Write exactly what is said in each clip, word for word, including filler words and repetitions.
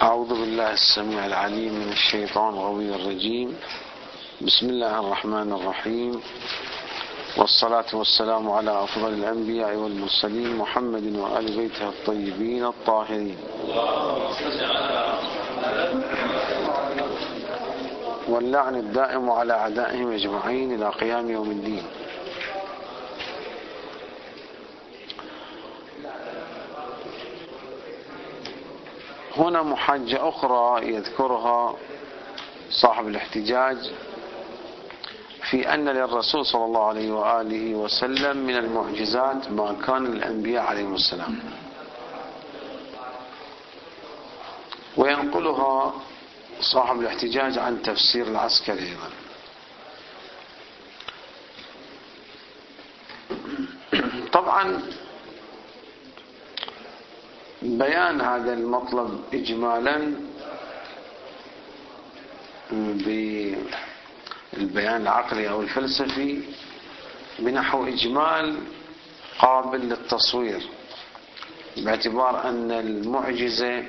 أعوذ بالله السميع العليم من الشيطان الغوي الرجيم. بسم الله الرحمن الرحيم، والصلاة والسلام على أفضل الأنبياء والمرسلين محمد وآل بيته الطيبين الطاهرين، واللعن الدائم على أعدائهم أجمعين إلى قيام يوم الدين. هنا محجة أخرى يذكرها صاحب الاحتجاج في أن للرسول صلى الله عليه وآله وسلم من المعجزات ما كان للأنبياء عليهم السلام، وينقلها صاحب الاحتجاج عن تفسير العسكري أيضا. طبعا بيان هذا المطلب إجمالا بالبيان العقلي أو الفلسفي بنحو إجمال قابل للتصوير، باعتبار أن المعجزة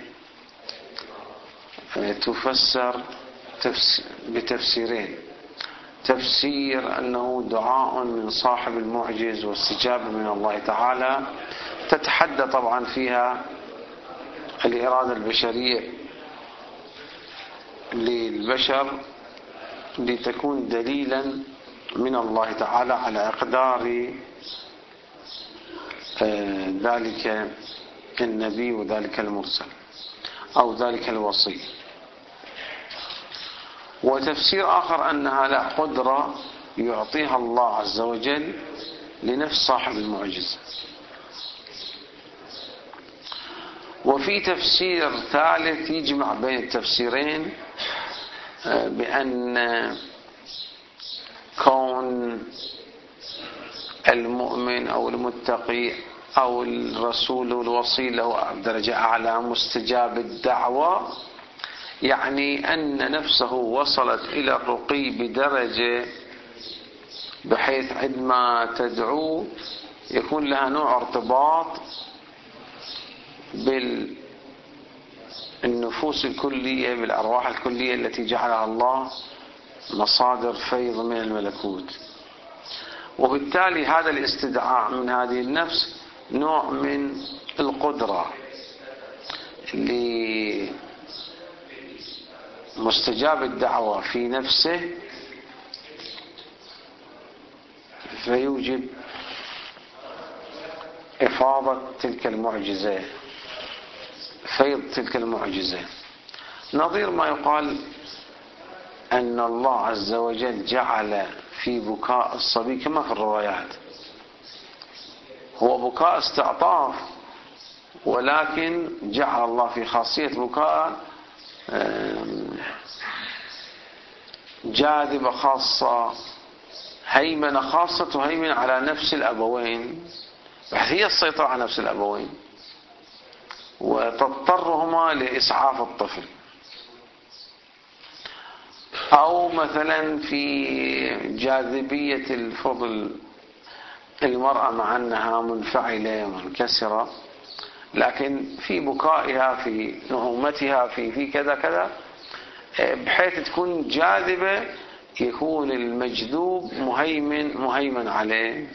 تفسر بتفسيرين: تفسير أنه دعاء من صاحب المعجز واستجابة من الله تعالى تتحدى طبعا فيها الإرادة البشرية للبشر لتكون دليلا من الله تعالى على إقدار ذلك النبي وذلك المرسل أو ذلك الوصي. وتفسير آخر أنها لا قدرة يعطيها الله عز وجل لنفس صاحب المعجزة. وفي تفسير ثالث يجمع بين التفسيرين بأن كون المؤمن أو المتقي أو الرسول والوصي له درجة أعلى مستجاب الدعوة، يعني أن نفسه وصلت إلى الرقي بدرجة بحيث عندما تدعو يكون لها نوع ارتباط بالنفوس الكلية، بالأرواح الكلية التي جعلها الله مصادر فيض من الملكوت. وبالتالي هذا الاستدعاء من هذه النفس نوع من القدرة لمستجاب الدعوة في نفسه، فيوجب إفاضة تلك المعجزة، فيض تلك المعجزة. نظير ما يقال أن الله عز وجل جعل في بكاء الصبي كما في الروايات هو بكاء استعطاف، ولكن جعل الله في خاصية بكاء جاذبة خاصة، هيمنة خاصة تهيمن على نفس الأبوين، بحيث هي السيطرة على نفس الأبوين وتضطرهما لإسعاف الطفل. أو مثلا في جاذبية الفضل المرأة مع أنها منفعلة ومنكسرة، لكن في بكائها في نعومتها في في كذا كذا بحيث تكون جاذبة، يكون المجذوب مهيمن مهيمن عليه.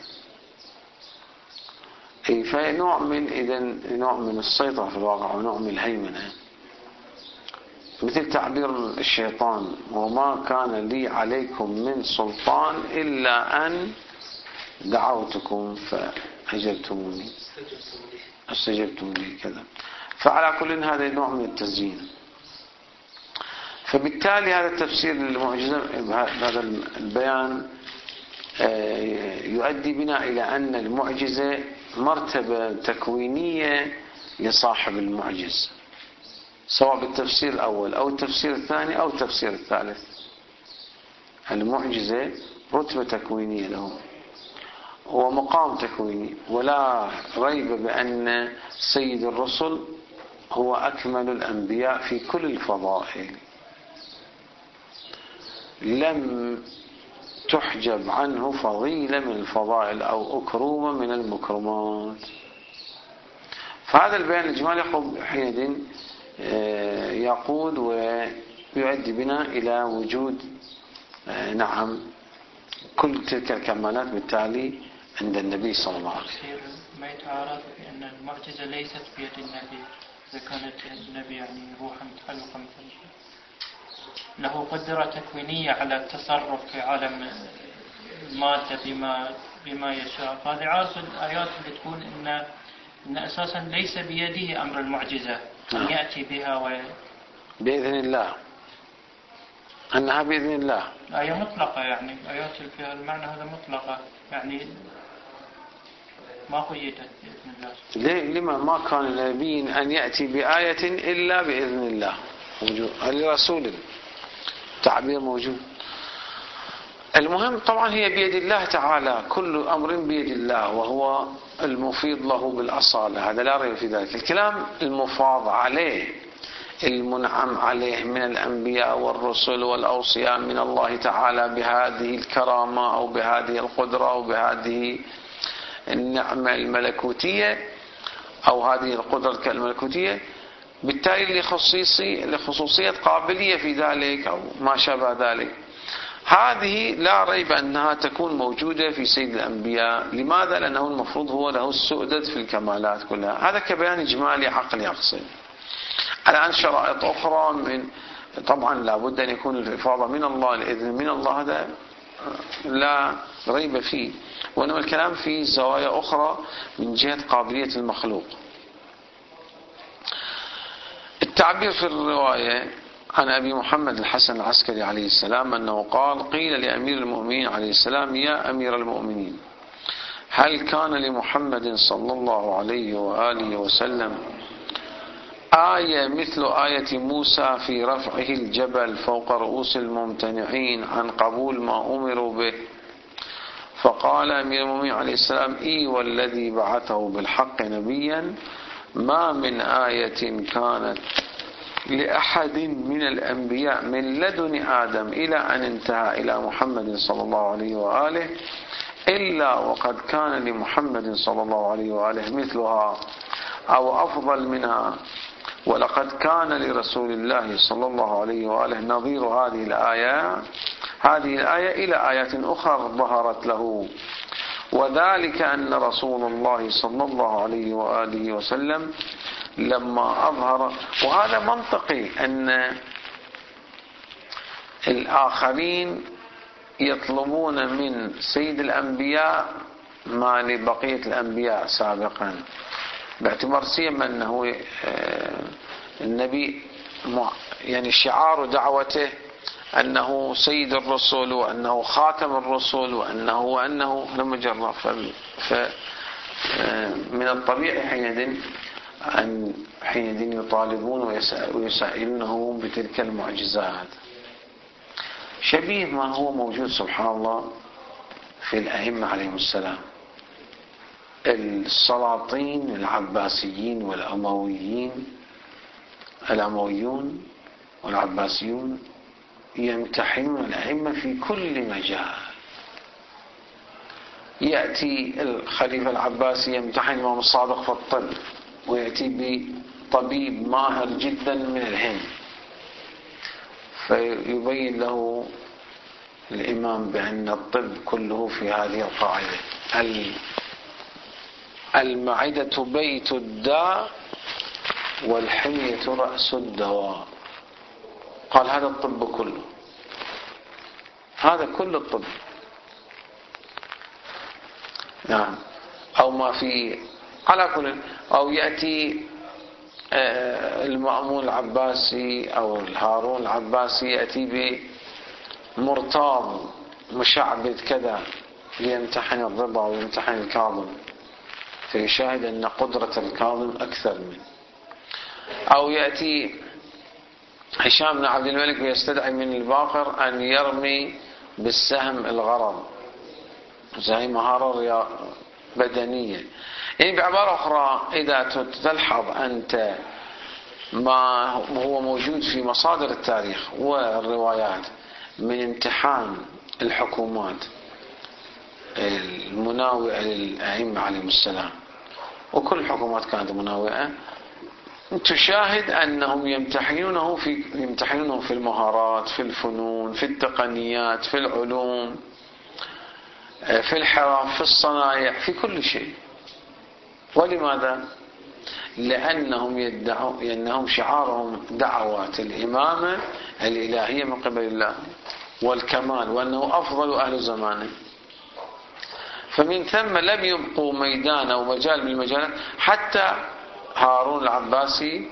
فنوع من إذن نوع من السيطرة في الواقع ونوع من الهيمنة، مثل تعبير الشيطان: وما كان لي عليكم من سلطان إلا أن دعوتكم فأجبتموني استجبتم لي كذا. فعلى كل هذا نوع من التزيين. فبالتالي هذا التفسير للمعجزة، هذا البيان يؤدي بنا إلى أن المعجزة مرتبة تكوينية لصاحب المعجز، سواء بالتفسير الأول أو التفسير الثاني أو التفسير الثالث. المعجزة رتبة تكوينية له ومقام تكويني، ولا ريب بأن سيد الرسل هو أكمل الأنبياء في كل الفضائل، لم تحجب عنه فضيلة من الفضائل أو أكرومة من المكرمات. فهذا البيان الإجمالي يقوم حينئذ يقود ويؤدي بنا إلى وجود نعم كل تلك الكمالات بالتالي عند النبي صلى الله عليه وسلم. ما يتعارض بأن المعجزة ليست بيد النبي، إذا كانت النبي يعني روحا متخلقة مثل له قدرة تكوينية على التصرف في عالم المادة بما بما يشاء، فهذه عارض الآيات اللي تقول إن إن أساسا ليس بيده أمر المعجزة أن يأتي بها و... بإذن الله، أنها بإذن الله. آية مطلقة، يعني آيات فيها المعنى هذا مطلقة، يعني ما قيدت بإذن الله. لما ما كان لنبي أن يأتي بآية إلا بإذن الله، موجود لرسول تعبير موجود. المهم طبعا هي بيد الله تعالى، كل أمر بيد الله وهو المفيض له بالأصالة، هذا لا ريب في ذلك. الكلام المفاض عليه المنعم عليه من الأنبياء والرسل والأوصياء من الله تعالى بهذه الكرامة أو بهذه القدرة أو بهذه النعمة الملكوتية أو هذه القدرة الملكوتية، بالتالي لخصوصية لخصوصية قابلية في ذلك أو ما شابه ذلك، هذه لا ريب أنها تكون موجودة في سيد الأنبياء. لماذا؟ لأنه المفروض هو له السؤدد في الكمالات كلها. هذا كبيان إجمالي عقلي أقصد. الآن شرائط أخرى من طبعا لابد أن يكون الإفاضة من الله، الإذن من الله، هذا لا ريب فيه، وإنما الكلام في زوايا أخرى من جهة قابلية المخلوق. التعبير في الرواية عن أبي محمد الحسن العسكري عليه السلام أنه قال: قيل لأمير المؤمنين عليه السلام: يا أمير المؤمنين، هل كان لمحمد صلى الله عليه وآله وسلم آية مثل آية موسى في رفعه الجبل فوق رؤوس الممتنعين عن قبول ما أمروا به؟ فقال أمير المؤمنين عليه السلام: إي والذي بعثه بالحق نبيا ما من آية كانت لأحد من الأنبياء من لدن آدم إلى أن انتهى إلى محمد صلى الله عليه وآله إلا وقد كان لمحمد صلى الله عليه وآله مثلها أو أفضل منها، ولقد كان لرسول الله صلى الله عليه وآله نظير هذه الآية هذه الآية إلى آيات أخرى ظهرت له، وذلك أن رسول الله صلى الله عليه وآله وسلم لما أظهر، وهذا منطقي أن الآخرين يطلبون من سيد الأنبياء ما لبقية الأنبياء سابقا، باعتبار سيما أنه النبي يعني شعار دعوته أنه سيد الرسل وأنه خاتم الرسل وأنه وأنه لم يجرب. فمن الطبيعي حينئذ أن حينئذ يطالبون ويسائلونه بتلك المعجزات، شبيه ما هو موجود سبحان الله في الأئمة عليهم السلام. السلاطين العباسيين والأمويين الأمويون والعباسيون يمتحنون الأئمة في كل مجال. يأتي الخليفة العباسي يمتحن الإمام الصادق في الطب، ويأتي بطبيب ماهر جدا من الهند فيبين له الإمام بأن الطب كله في هذه القاعدة: المعدة بيت الداء والحمية رأس الدواء. قال هذا الطب كله، هذا كل الطب. نعم. أو ما في على كل، أو يأتي المأمون العباسي أو الهارون العباسي يأتي بمرتاض مشعبد كذا ليمتحن الرضا ويمتحن الكاظم، فيشاهد أن قدرة الكاظم أكثر منه. أو يأتي هشام بن عبد الملك ويستدعي من الباقر أن يرمي بالسهم الغرض، زي مهارة بدنية. يعني بعبارة أخرى، إذا تلحظ أنت ما هو موجود في مصادر التاريخ والروايات من امتحان الحكومات المناوئة للأئمة عليهم السلام، وكل الحكومات كانت مناوئة، تشاهد أنهم يمتحنونه في يمتحنونه في المهارات، في الفنون، في التقنيات، في العلوم، في الحرف، في الصنايع، في كل شيء. ولماذا؟ لأنهم يدعون أنهم شعارهم دعوات الإمامة الإلهية من قبل الله والكمال، وأنه أفضل أهل زمانه. فمن ثم لم يبقوا ميدان أو مجال من المجالات. حتى هارون العباسي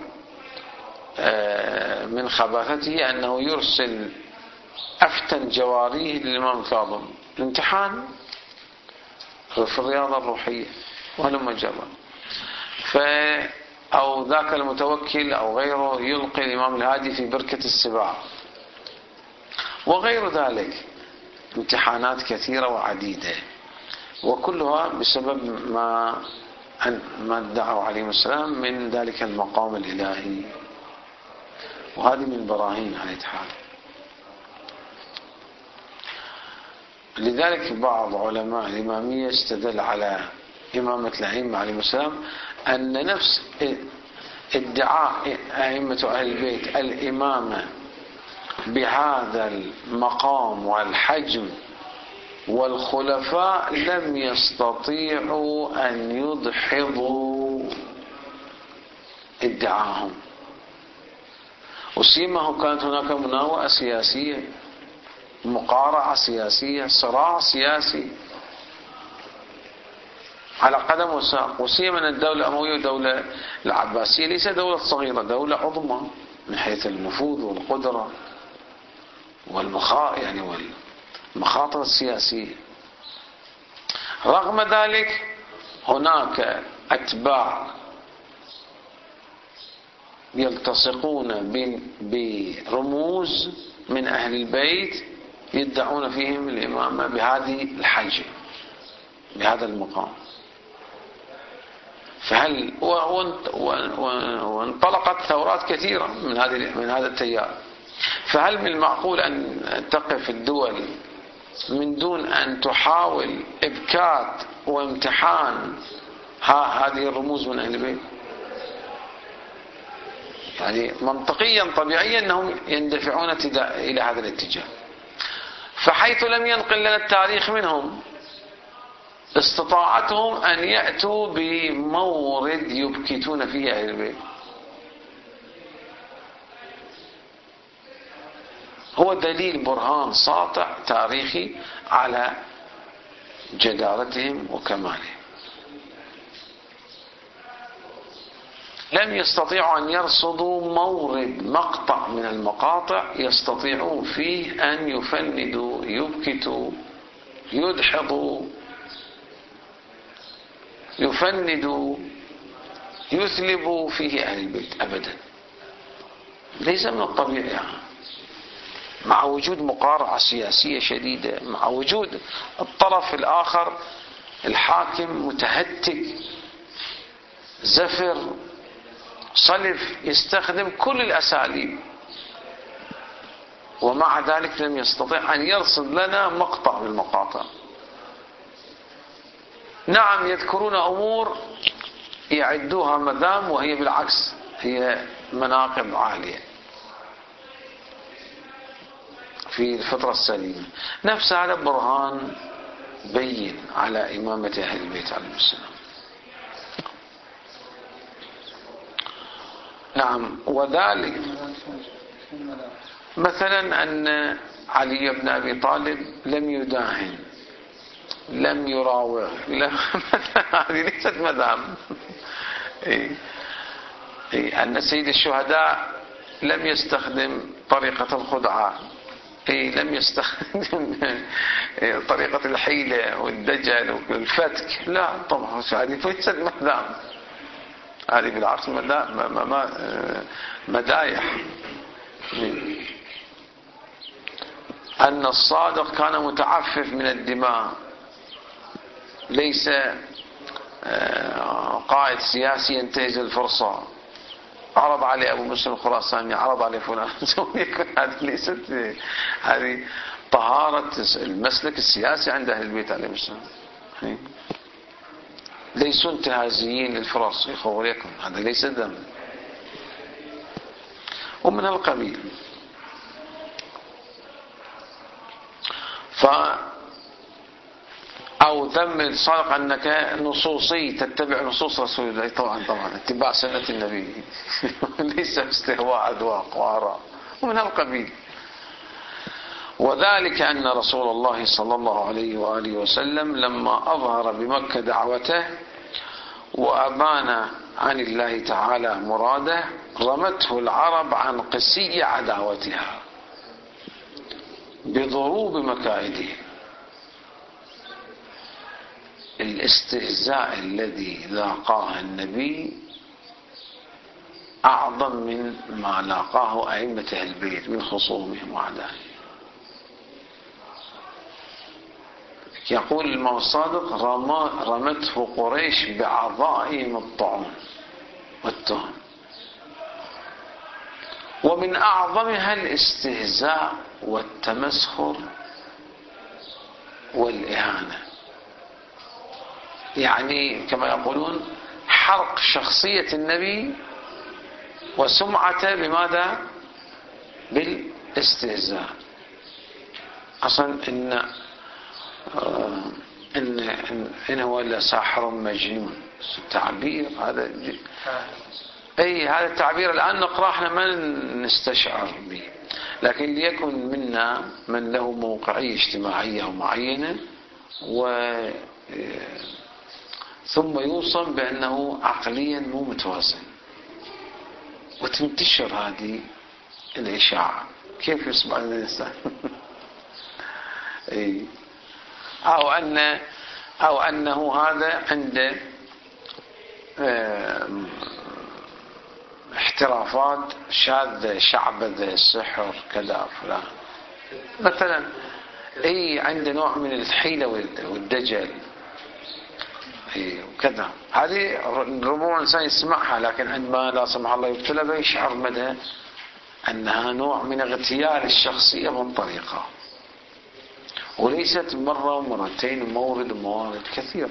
من خباثته أنه يرسل أفتن جواريه للإمام الكاظم الامتحان في الرياضة الروحية وهلم جرا. ف أو ذاك المتوكل أو غيره يلقي الإمام الهادي في بركة السباع وغير ذلك، امتحانات كثيرة وعديدة، وكلها بسبب ما ما ادعوا عليه السلام من ذلك المقام الإلهي. وهذه من براهين على الحال. لذلك بعض علماء الإمامية استدل على إمامة الأئمة عليهم السلام أن نفس ادعاء أئمة أهل البيت الإمامة بهذا المقام والحجم والخلفاء لم يستطيعوا أن يدحضوا ادعاهم، وسيما كانت هناك مناوئة سياسية، مقارعة سياسية، صراع سياسي على قدم وساق. وسيما أن الدولة الأموية والدولة العباسية ليس دولة صغيرة، دولة عظمى من حيث النفوذ والقدرة والمخا يعني والمخاطر السياسية. رغم ذلك هناك أتباع يلتصقون برموز من أهل البيت يدعون فيهم الإمامة بهذه الحجم، بهذا المقام. فهل وانطلقت ثورات كثيرة من هذه من هذا التيار. فهل من المعقول أن تقف الدول من دون أن تحاول إبكات وامتحان هذه الرموز من أهل البيت؟ يعني منطقيا طبيعيا أنهم يندفعون إلى هذا الاتجاه. فحيث لم ينقل لنا التاريخ منهم استطاعتهم أن يأتوا بمورد يبكتون فيه أهل البيت. هو دليل برهان ساطع تاريخي على جدارتهم وكمالهم. لم يستطيعوا أن يرصدوا مورد مقطع من المقاطع يستطيعون فيه أن يفندوا يبكتوا يدحضوا يفندوا يثلبوا فيه أهل البيت أبدا. ليس من الطبيعي يعني. مع وجود مقارعة سياسية شديدة، مع وجود الطرف الآخر الحاكم متهتك زفر صلف يستخدم كل الأساليب، ومع ذلك لم يستطيع أن يرصد لنا مقطع من المقاطع. نعم يذكرون أمور يعدوها مذام وهي بالعكس هي مناقب عالية في الفطرة السليمة. نفس هذا برهان بين على إمامة أهل البيت عليهم السلام. نعم. وذلك مثلا أن علي بن أبي طالب لم يداهن، لم يراوغ، هذه ليست مذام. إيه؟ إيه؟ أن سيد الشهداء لم يستخدم طريقة الخدعة، إيه؟ لم يستخدم طريقة الحيلة والدجل والفتك، لا طبعا هذه ليست مذام، هذه بالعكس مدايح. أن الصادق كان متعفف من الدماء، ليس قائد سياسي ينتهز الفرصة، عرض عليه أبو مسلم الخراساني، عرض عليه فلان، هذه ليست هذه طهارة المسلك السياسي عند أهل البيت عليهم السلام. ليسوا انتهازيين للفرص يخوريكم، هذا ليس ذنب. ومن هالقبيل. ف أو ذم الصادق أنك نصوصي تتبع نصوص رسول الله. طبعا طبعا اتباع سنة النبي ليس استهواء أذواق وآراء ومن هالقبيل. وذلك أن رسول الله صلى الله عليه وآله وسلم لما أظهر بمكة دعوته وأبان عن الله تعالى مراده رمته العرب عن قسي عداوتها بضروب مكائده. الاستهزاء الذي لاقاه النبي أعظم من ما لاقاه أئمة البيت من خصومهم وأعدائهم. يقول الإمام الصادق رمته قريش بعظائم الطعون والتهم، ومن أعظمها الاستهزاء والتمسخر والإهانة، يعني كما يقولون حرق شخصية النبي وسمعته بماذا؟ بالاستهزاء. أصلا إن إن إن, إن هو إلا ساحر مجنون، التعبير هذا أي هذا التعبير الآن نقرأ احنا ما نستشعر به، لكن ليكن منا من له موقعية اجتماعية معينة و ثم يوصم بأنه عقليا مو متوازن وتنتشر هذه الإشاعة. كيف يصبح الإنسان؟ أي أو أن أو أنه هذا عنده احترافات شاذة شعبذة سحر كذا فلان مثلا، أي عنده نوع من الحيلة والدجل وكذا. هذه ربما الإنسان يسمعها، لكن عندما لا سمح الله يبتلى به يشعر مدى أنها نوع من اغتيال الشخصية من طريقة، وليست مرة ومرتين ومورد وموارد كثيرة.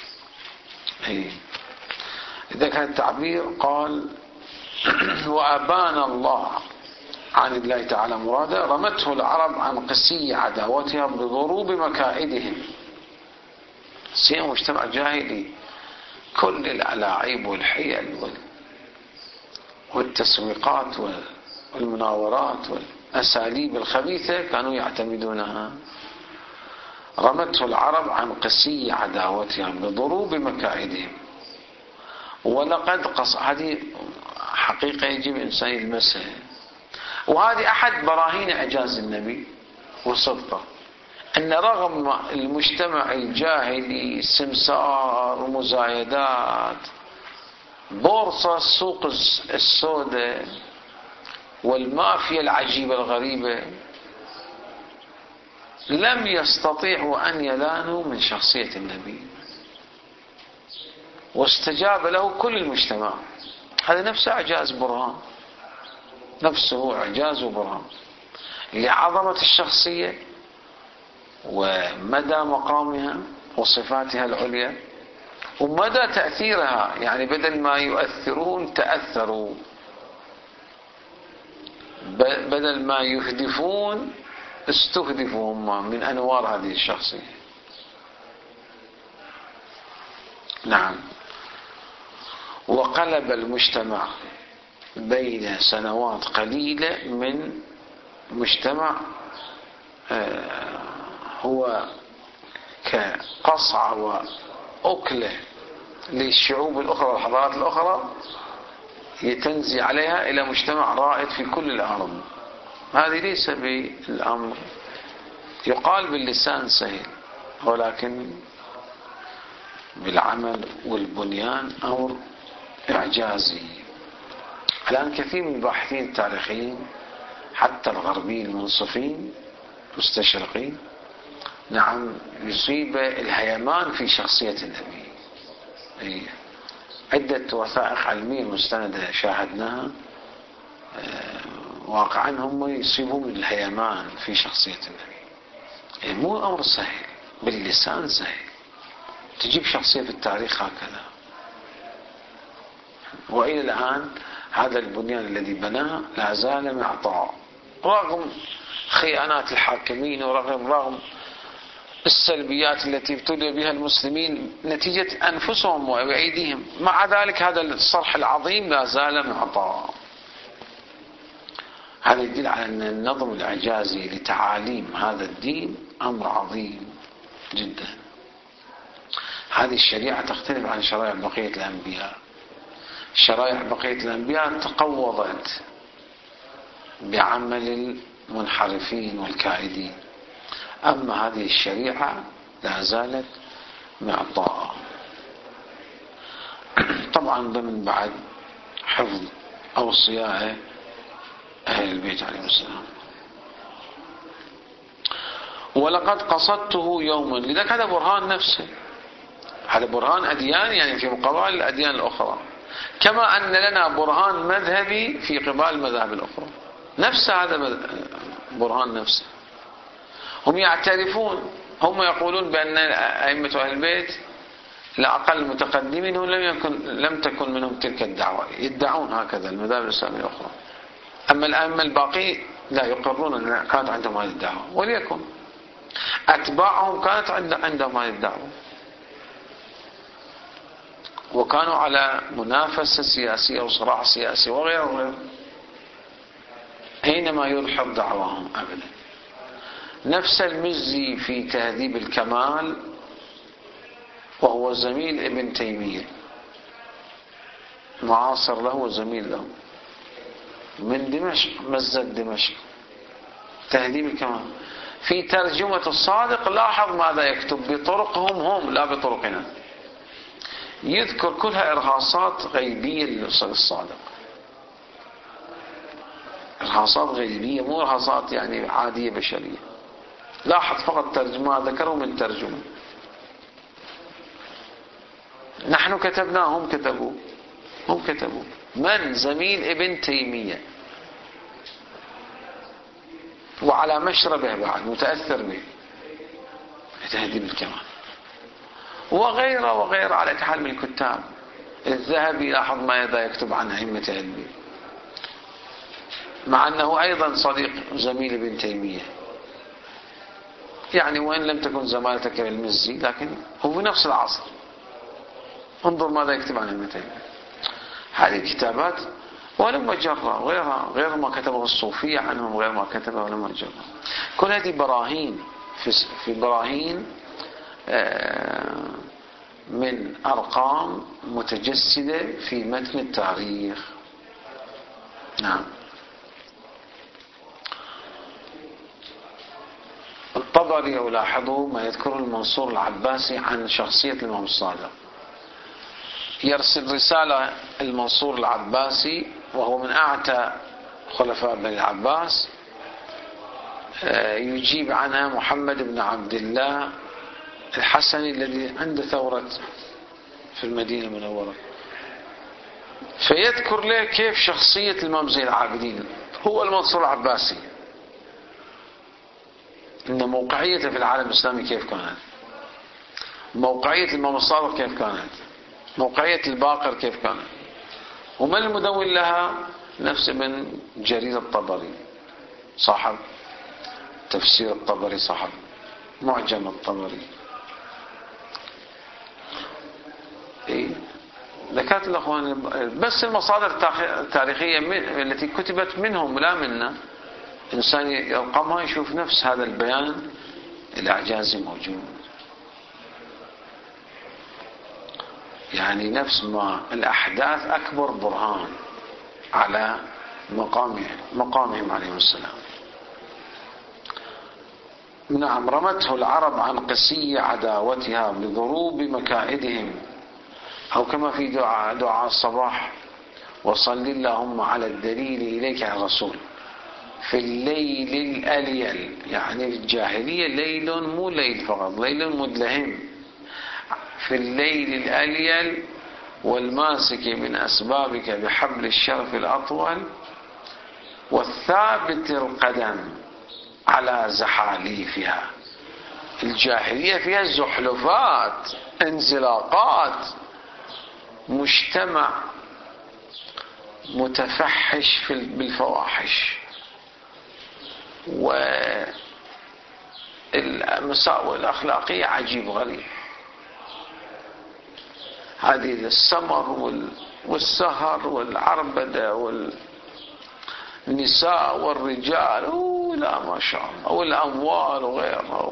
إذا كان التعبير قال وأبان الله عن الله تعالى مراده رمته العرب عن قسي عداوتها بضروب مكائدهم. سيما مجتمع جاهلي كل الألاعيب والحيل والتسويقات والمناورات والأساليب الخبيثة كانوا يعتمدونها. رمته العرب عن قسي عداوتها بضروب مكائدهم. ولقد قص هذه حقيقة يجب الإنسان يلمسها، وهذه أحد براهين إعجاز النبي وصدقه، أن رغم المجتمع الجاهلي السمسار ومزايدات بورصة السوق السوداء والمافيا العجيبة الغريبة لم يستطيعوا أن يلانوا من شخصية النبي، واستجاب له كل المجتمع. هذا نفسه إعجاز برهان، نفسه إعجاز وبرهان لعظمة الشخصية ومدى مقامها وصفاتها العليا ومدى تأثيرها. يعني بدل ما يؤثرون تأثروا، بدل ما يهدفون استهدفوا هم من أنوار هذه الشخصية. نعم. وقلب المجتمع بين سنوات قليلة من مجتمع هو كقصعة وأكلة للشعوب الأخرى والحضارات الأخرى يتنزي عليها إلى مجتمع رائد في كل الأرض. هذه ليس بالأمر يقال باللسان سهل، ولكن بالعمل والبنيان أمر إعجازي. الآن كثير من الباحثين التاريخيين حتى الغربيين المنصفين مستشرقين نعم يصيب الهيمان في شخصية النبي. عدة وثائق علمية مستندة شاهدناها واقعا هم يصيبون الهيمان في شخصية النبي. مو أمر سهل باللسان سهل تجيب شخصية في التاريخ هكذا. وإلى الآن هذا البنيان الذي بناه لا زال معطاء رغم خيانات الحاكمين ورغم رغم السلبيات التي ابتلي بها المسلمين نتيجة أنفسهم وأيديهم. مع ذلك هذا الصرح العظيم لا زال معطاء. هذا يدل على أن النظم الإعجازي لتعاليم هذا الدين أمر عظيم جدا. هذه الشريعة تختلف عن شرائع بقية الأنبياء. شرائع بقية الأنبياء تقوضت بعمل المنحرفين والكائدين، أما هذه الشريعة لا زالت معطاءة، طبعا ضمن بعد حفظ أوصياء أهل البيت عليهم السلام. ولقد قصدته يوما، لذلك هذا برهان نفسه، هذا برهان أديان يعني في مقابل الأديان الأخرى، كما أن لنا برهان مذهبي في قبال المذاهب الأخرى، نفس هذا برهان نفسه. هم يعترفون، هم يقولون بأن أئمة أهل البيت لأقل متقدمين لم يكن لم تكن منهم تلك الدعوة، يدعون هكذا المذاهب الإسلامية الأخرى. أما الأئمة الباقي لا يقرون أن كانت عندهم هذه الدعوة، وليكن أتباعهم كانت عندهم هذه الدعوة، وكانوا على منافسة سياسية وصراع سياسي وغيره وغيره حينما يلحظ دعواهم أبدا. نفس المزي في تهذيب الكمال، وهو زميل ابن تيمية، معاصر له وزميل له، من دمشق، مزة دمشق، تهذيب الكمال. في ترجمة الصادق لاحظ ماذا يكتب بطرقهم هم لا بطرقنا، يذكر كلها إرهاصات غيبية للصادق، إرهاصات غيبية مو إرهاصات يعني عادية بشرية. لاحظ فقط ترجمة ذكروا من ترجمة، نحن كتبناه هم كتبوا، هم كتبوا من زميل ابن تيمية، وعلى مشربه بعد متأثر به تهذيب الكمال، وغيره وغيره على كحال من الكتاب. الذهبي لاحظ ماذا يكتب عن أئمة أهل البيت، مع أنه أيضا صديق زميل ابن تيمية، يعني وإن لم تكن زمالته كالمزي لكن هو في نفس العصر. انظر ماذا يكتب عن ابن تيمية. هذه الكتابات ولما جرى غيرها، غير ما كتبه الصوفية عنهم، غير ما كتبه ولما جرى، كل هذه براهين في براهين من أرقام متجسدة في متن التاريخ. نعم. الطبري ولاحظوا ما يذكره المنصور العباسي عن شخصية الإمام الصادق. يرسل رسالة المنصور العباسي وهو من أعتى خلفاء بني العباس، يجيب عنها محمد بن عبد الله الحسني الذي عنده ثورة في المدينة المنورة، فيذكر له كيف شخصية الإمام زين العابدين هو المنصور العباسي، إن موقعيته في العالم الإسلامي كيف كانت، موقعية الإمام الصادق كيف كانت، موقعية الباقر كيف كانت. ومن المدون لها؟ نفس ابن جرير الطبري صاحب تفسير الطبري، صاحب معجم الطبري. إيه؟ ذكرت الأخوان بس المصادر التاريخية التي كتبت منهم لا منا، إنسان يرقمها يشوف نفس هذا البيان الإعجازي موجود، يعني نفس ما الأحداث أكبر برهان على مقامهم مقامهم عليهم السلام. نعم. رمته العرب عن قسي عداوتها بضروب مكائدهم، أو كما في دعاء دعاء الصباح: وصل اللهم على الدليل إليك يا رسول في الليل الأليل. يعني في الجاهلية ليل مو ليل فقط، ليل مدلهم، في الليل الأليل والماسك من أسبابك بحبل الشرف الأطول والثابت القدم على زحاليفها. الجاهلية فيها زحلفات، انزلاقات، مجتمع متفحش في بالفواحش والمساوئ الأخلاقية عجيب غريب. هذه السمر والسهر والعربدة والنساء والرجال لا ما شاء الله، والأموال وغيرها،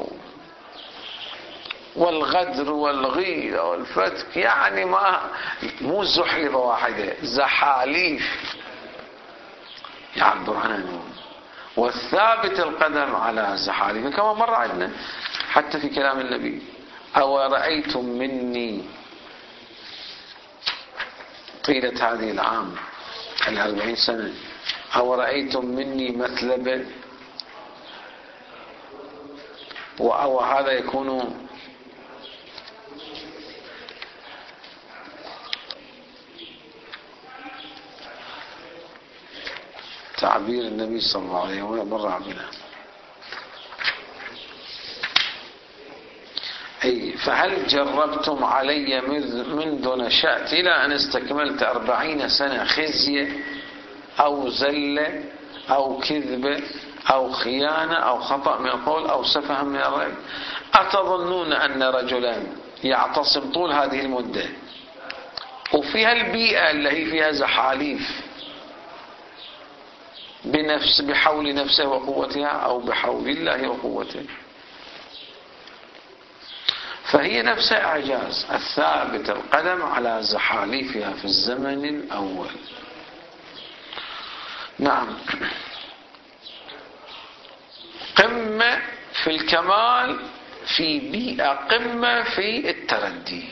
والغدر والغيرة والفتك، يعني ما مو زحلفة واحدة، زحاليف يعبر عنها. والثابت القدم على زحاليف كما مر عندنا حتى في كلام النبي: أو رأيتم مني طيلة هذه العام الأربعين سنة، أو رأيتم مني مثلبة، أو هذا يكون تعبير النبي صلى الله عليه وسلم مر بنا. أي فهل جربتم علي منذ نشأت إلى أن استكملت أربعين سنة خزية أو زلة أو كذبة أو خيانة أو خطأ من القول أو سفها من الرأي؟ أتظنون أن رجلا يعتصم طول هذه المدة وفيها البيئة اللي هي فيها زحاليف بنفس بحول نفسه وقوتها أو بحول الله وقوته؟ فهي نفسها إعجاز، الثابت القدم على زحاليفها في الزمن الأول. نعم، قمة في الكمال في بيئة، قمة في التردي،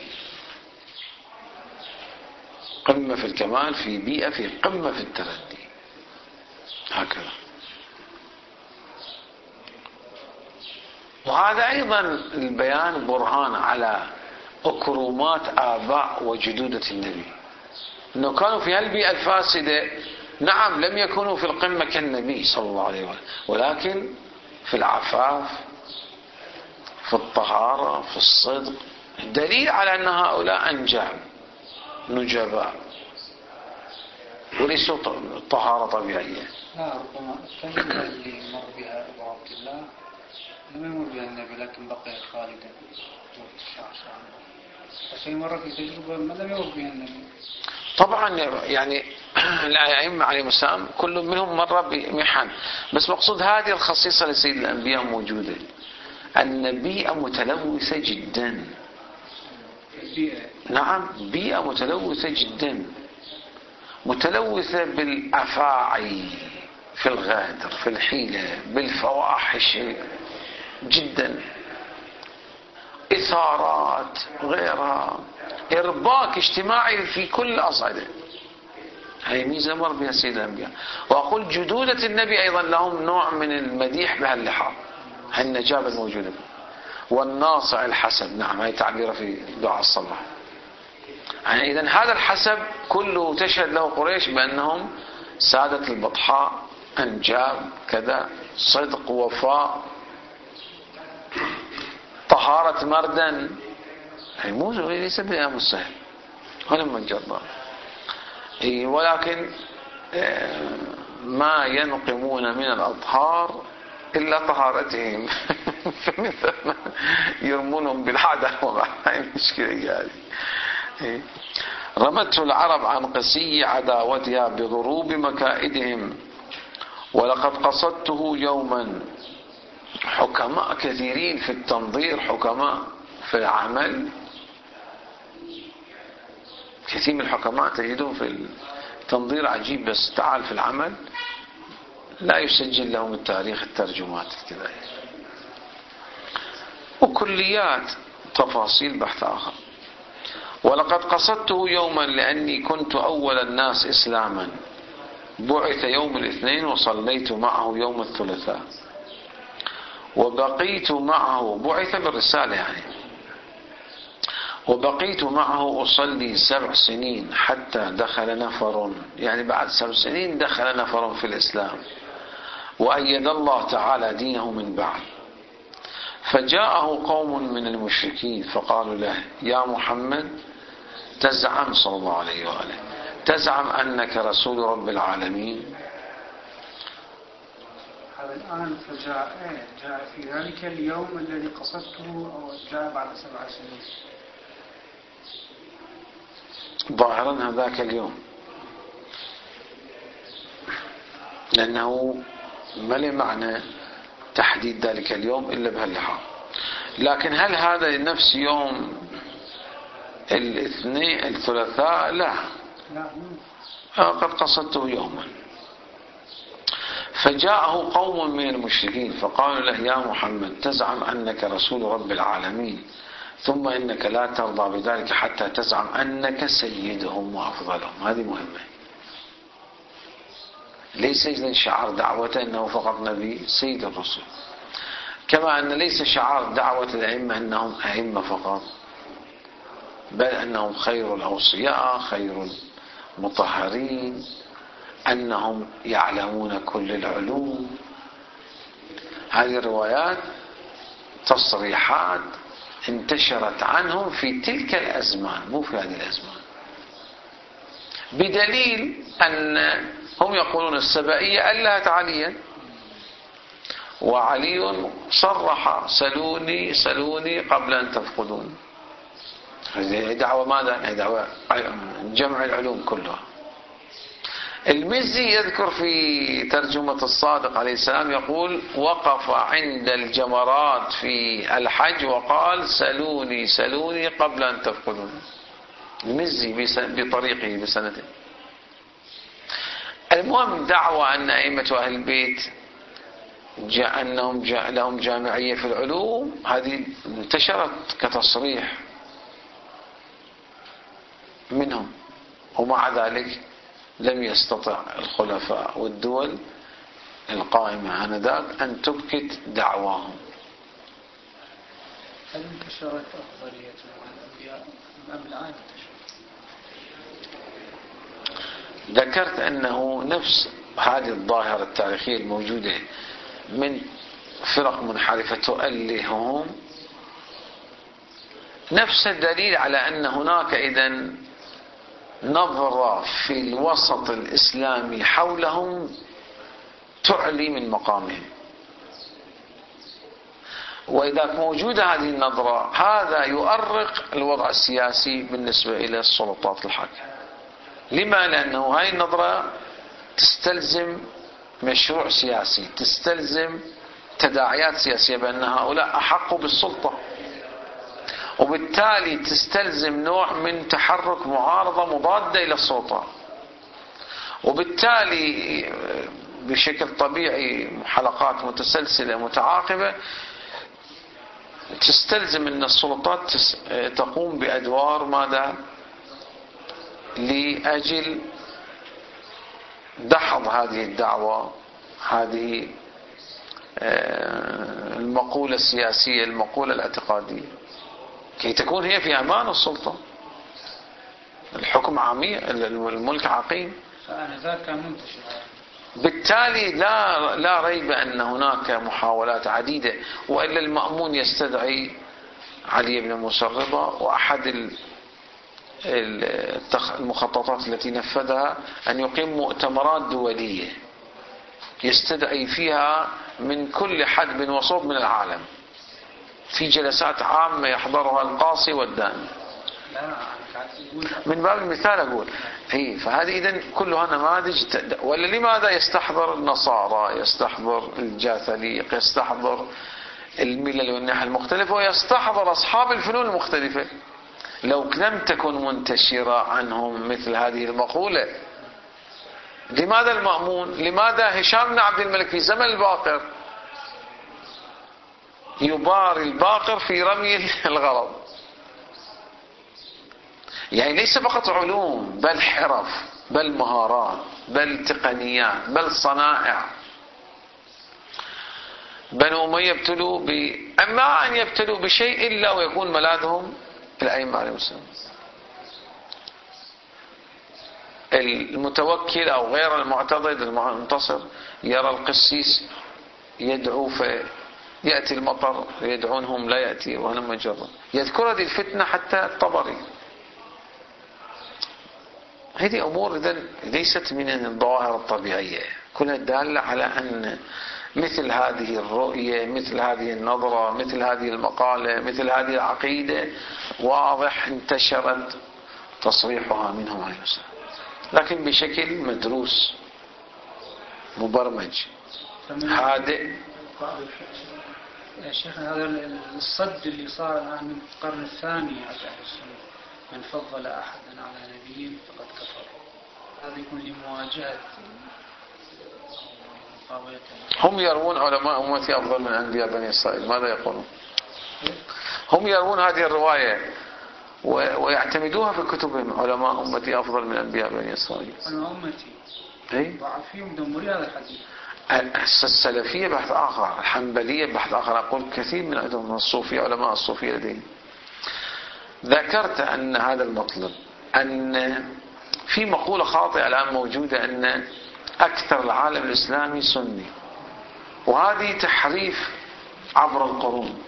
قمة في الكمال في بيئة في قمة في التردي، هكذا. وهذا أيضا البيان برهان على أكرمات آباء وجدودة النبي، أنه كانوا في هالبيئة الفاسدة، نعم لم يكونوا في القمة كالنبي صلى الله عليه وسلم، ولكن في العفاف، في الطهارة، في الصدق، دليل على أن هؤلاء أنجاب نجباء وليسوا طهارة طبيعية. لا، ربما الكلمة اللي مر بها أبو عبد الله لم يمر بها النبي، لكن بقيت خالدا عشان مرة في تجربة ما لم يمر بها النبي. طبعا يعني الأئمة عليهم السلام كل منهم مر بمحن، بس مقصود هذه الخصيصة لسيد الأنبياء موجودة، أن بيئة متلوثة جدا. نعم، بيئة متلوثة جدا، متلوثة بالأفاعي، في الغادر، في الحيلة، بالفواحش جدا، إثارات غيرها، إرباك اجتماعي في كل أصعدة. هي ميزة مر بها سيد الأنبياء. وأقول جدودة النبي أيضا لهم نوع من المديح بهاللحاظ، هالنجابة الموجودة، والناصع الحسب. نعم، هي تعبيره في دعاء الصباح. يعني إذن هذا الحسب كله تشهد له قريش بأنهم سادة البطحاء، أنجاب، كذا، صدق، وفاء، طهارة مردن. هي مو ليس بأمر سهل ولما نجرب، ولكن ما ينقمون من الأطهار إلا طهارتهم فمثل ما يرمونهم بالعداوة. هاي المشكلة هذه. رمته العرب عن قسي عداوتها بغروب مكائدهم، ولقد قصدته يوما. حكماء كثيرين في التنظير، حكماء في العمل، كثير من الحكماء تجدون في التنظير عجيب، بس تعال في العمل لا يسجل لهم التاريخ، الترجمات كذا، وكليات تفاصيل بحث آخر. ولقد قصدته يوما لأني كنت أول الناس إسلاما، بعث يوم الاثنين وصليت معه يوم الثلاثاء، وبقيت معه، بعث بالرسالة يعني، وبقيت معه أصلي سبع سنين حتى دخل نفر، يعني بعد سبع سنين دخل نفر في الإسلام، وأيد الله تعالى دينه من بعد. فجاءه قوم من المشركين فقالوا له: يا محمد، تزعم صلى الله عليه وآله تزعم أنك رسول رب العالمين. هذا الآن فجاء جاء في ذلك اليوم الذي قصدته أو جاء بعد سبع سنين؟ ظاهرا هذاك اليوم، لأنه ما له معنى تحديد ذلك اليوم إلا بهاللحاظ. لكن هل هذا نفس يوم الاثنين الثلاثاء؟ لا، قد قصدته يوما. فجاءه قوم من المشركين فقالوا له يا محمد تزعم أنك رسول رب العالمين ثم إنك لا ترضى بذلك حتى تزعم أنك سيدهم وأفضلهم. هذه مهمة. ليس إذن شعار دعوته أنه فقط نبي سيد الرسل، كما أن ليس شعار دعوة الأئمة أنهم أئمة فقط، بل أنهم خير الأوصياء، خير المطهرين، أنهم يعلمون كل العلوم. هذه الروايات تصريحات انتشرت عنهم في تلك الأزمان، مو في هذه الأزمان، بدليل أن هم يقولون السبائية ألهت عليا، وعلي صرح سلوني سلوني قبل أن تفقدون. هذه دعوة ماذا؟ هذه دعوة جمع العلوم كلها. المزي يذكر في ترجمة الصادق عليه السلام يقول وقف عند الجمرات في الحج وقال سلوني سلوني قبل أن تفقدون. المزي بطريقه بسنته. المهم دعوة أن أئمة أهل البيت جاء أنهم جاء لهم جامعية في العلوم، هذه انتشرت كتصريح منهم، ومع ذلك لم يستطع الخلفاء والدول القائمة آنذاك أن تبكت دعواهم. هل انتشرت أفضلية الأنبياء أم الآن انتشرت؟ ذكرت أنه نفس هذه الظاهرة التاريخية الموجودة من فرق منحرفة تؤلههم، نفس الدليل على أن هناك إذن نظرة في الوسط الإسلامي حولهم تعلي من مقامهم. وإذا موجودة هذه النظرة هذا يؤرق الوضع السياسي بالنسبة إلى السلطات الحاكمة. لما؟ لأنه هذه النظرة تستلزم مشروع سياسي، تستلزم تداعيات سياسية بأن هؤلاء أحقوا بالسلطة، وبالتالي تستلزم نوع من تحرك معارضة مضادة إلى السلطة، وبالتالي بشكل طبيعي حلقات متسلسلة متعاقبة تستلزم أن السلطات تقوم بأدوار ماذا؟ لأجل دحض هذه الدعوة، هذه المقولة السياسية، المقولة الاعتقادية، كي تكون هي في أمان السلطة. الحكم عميق، الملك عقيم. فآنذاك كان منتشر. بالتالي لا لا ريب أن هناك محاولات عديدة، وإلا المأمون يستدعي علي بن موسى الرضا، وأحد المخططات التي نفذها أن يقيم مؤتمرات دولية يستدعي فيها من كل حدب وصوب من العالم في جلسات عامة يحضرها القاصي والداني. من باب المثال أقول هي، فهذه إذن كلها نماذج. ولا لماذا يستحضر النصارى، يستحضر الجاثليق، يستحضر الملل والنحل المختلفة، ويستحضر أصحاب الفنون المختلفة؟ لو لم تكن منتشرة عنهم مثل هذه المقولة، لماذا المأمون، لماذا هشام بن عبد الملك في زمن الباقر يباري الباقر في رمي الغرض؟ يعني ليس فقط علوم، بل حرف، بل مهارات، بل تقنيات، بل صنائع. بنو أمية يبتلوا ب... أما أن يبتلوا بشيء إلا ويكون ملاذهم الأئمة عليهم السلام. المتوكل أو غير المعتضد المنتصر يرى القسيس يدعو فيأتي المطر، يدعونهم لا يأتي وهلم مجرة. يذكر هذه الفتنة حتى الطبري. هذه أمور إذن ليست من الظواهر الطبيعية، كلها دالة على أن مثل هذه الرؤية، مثل هذه النظرة، مثل هذه المقالة، مثل هذه العقيدة واضح انتشرت تصريحها منهم عليه السلام، لكن بشكل مدروس مبرمج هادئ. يا شيخ هذا الصد اللي صار الآن من القرن الثاني على أهل السنة، من فضل أحدا على نبي فقد كفر، هذا يكون لمواجهة مقاولته. هم يروون علماء أمتي أفضل من أنبياء بني إسرائيل، ماذا يقولون؟ هم يروون هذه الرواية ويعتمدوها في كتبهم، علماء أمتي أفضل من أنبياء بني إسرائيل. علماء أمتي إيه؟ ضعفين دمري هذا الحديث. السلفية بحث آخر، الحنبلية بحث آخر، أقول كثير من عندهم الصوفية، علماء الصوفية لديهم. ذكرت أن هذا المطلب، أن في مقولة خاطئة الآن موجودة أن أكثر العالم الإسلامي سني، وهذه تحريف عبر القرون.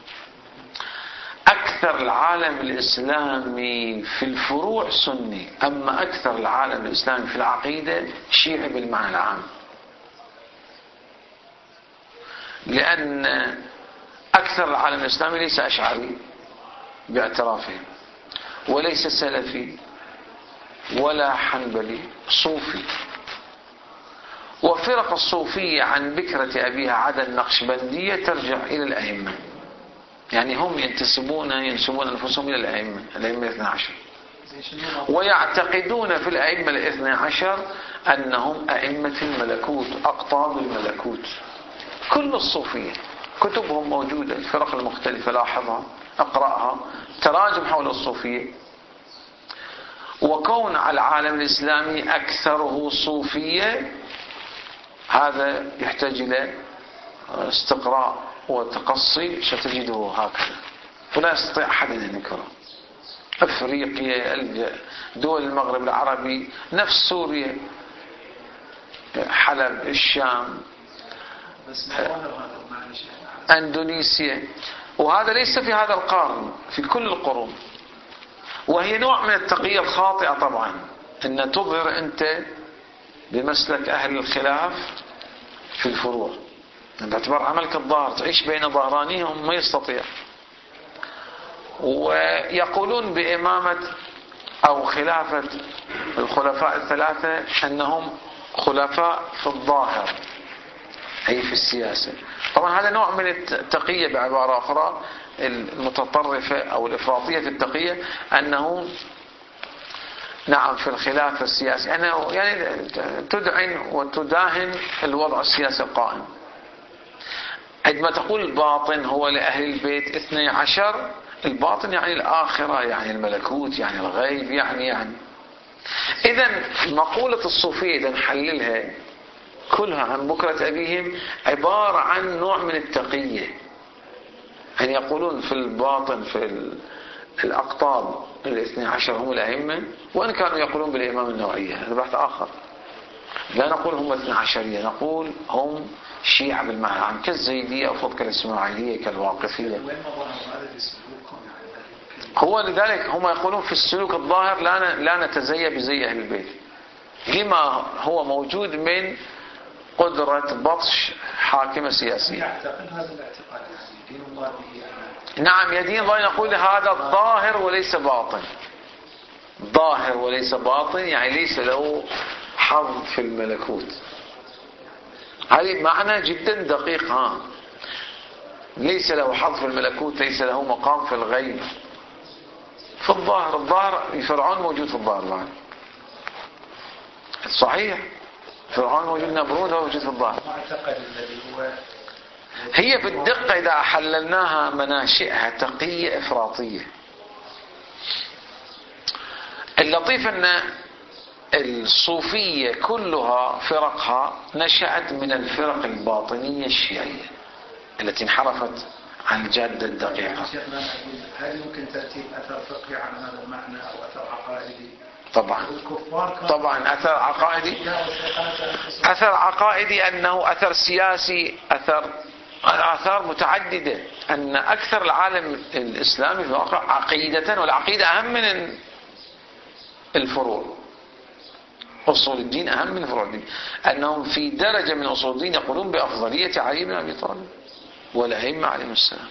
أكثر العالم الإسلامي في الفروع سني، أما أكثر العالم الإسلامي في العقيدة شيعي بالمعنى العام، لأن أكثر العالم الإسلامي ليس أشعري باعترافهم، وليس سلفي ولا حنبلي، صوفي. وفرق الصوفية عن بكرة أبيها عدا النقشبندية ترجع إلى الأئمة، يعني هم ينتسبون ينسبون أنفسهم إلى الأئمة، الأئمة الاثنى عشر، ويعتقدون في الأئمة الاثنى عشر أنهم أئمة الملكوت، أقطاب الملكوت. كل الصوفية كتبهم موجودة، الفرق المختلفة لاحظها، اقرأها، تراجم حول الصوفية. وكون على العالم الإسلامي أكثره صوفية هذا يحتاج إلى استقراء وتقصي، ستجده هكذا، ولا يستطيع أحد أن ينكره. أفريقيا، دول المغرب العربي، نفس سوريا، حلب، الشام، أندونيسيا، وهذا ليس في هذا القرن، في كل القرون. وهي نوع من التقية الخاطئة طبعا، أن تظهر أنت بمسلك أهل الخلاف في الفروع، باعتبار عملك الظاهر، تعيش بين ظهرانيهم ما يستطيع. ويقولون بإمامة أو خلافة الخلفاء الثلاثة أنهم خلفاء في الظاهر، أي في السياسة. طبعا هذا نوع من التقية، بعبارة أخرى المتطرفة أو الإفراطية في التقية، أنه نعم في الخلاف السياسي، أنه يعني تدعن وتداهن الوضع السياسي القائم. عندما تقول الباطن هو لأهل البيت اثني عشر، الباطن يعني الآخرة، يعني الملكوت، يعني الغيب، يعني يعني إذن مقولة الصوفية إذا نحللها كلها عن بكرة أبيهم عبارة عن نوع من التقية، يعني يقولون في الباطن في الأقطاب الاثني عشر هم الأئمة، وإن كانوا يقولون بالإمام النوعية، هذا بحث آخر. لا نقول هم اثني عشرية، نقول هم شيعة بالمعنى العام، كالزيدية أو كالإسماعيلية كالواقفية. هو لذلك هم يقولون في السلوك الظاهر لا لا نتزيى بزي أهل البيت، لما هو موجود من قدرة بطش حاكمة سياسية. يعتقد هذا الاعتقاد دين الله به. نعم، يدين الله، نقول هذا الظاهر وليس باطن، ظاهر وليس باطن، يعني ليس له حظ في الملكوت. هذه معنى جدا دقيق، ها، ليس له حظ في الملكوت، ليس له مقام في الغيب، في الظاهر. الظاهر فرعون موجود في الظاهر بعد، صحيح، فرعون موجود، نمرود موجود في الظاهر. هي بالدقة إذا حللناها مناشئها تقية إفراطية. اللطيف أن الصوفية كلها فرقها نشأت من الفرق الباطنية الشيعية التي انحرفت عن الجادة الدقيقة. هل يمكن تأتي أثر فقهي عن هذا المعنى أو أثر عقائدي؟ طبعا طبعا أثر عقائدي، أثر عقائدي أنه أثر سياسي، أثر آثار متعددة، أن أكثر العالم الإسلامي في الواقع عقيدة، والعقيدة أهم من الفروع. أصول الدين أهم من فروع الدين، أنهم في درجة من أصول الدين يقولون بأفضلية علي بن أبي طالب والأئمة عليهم السلام.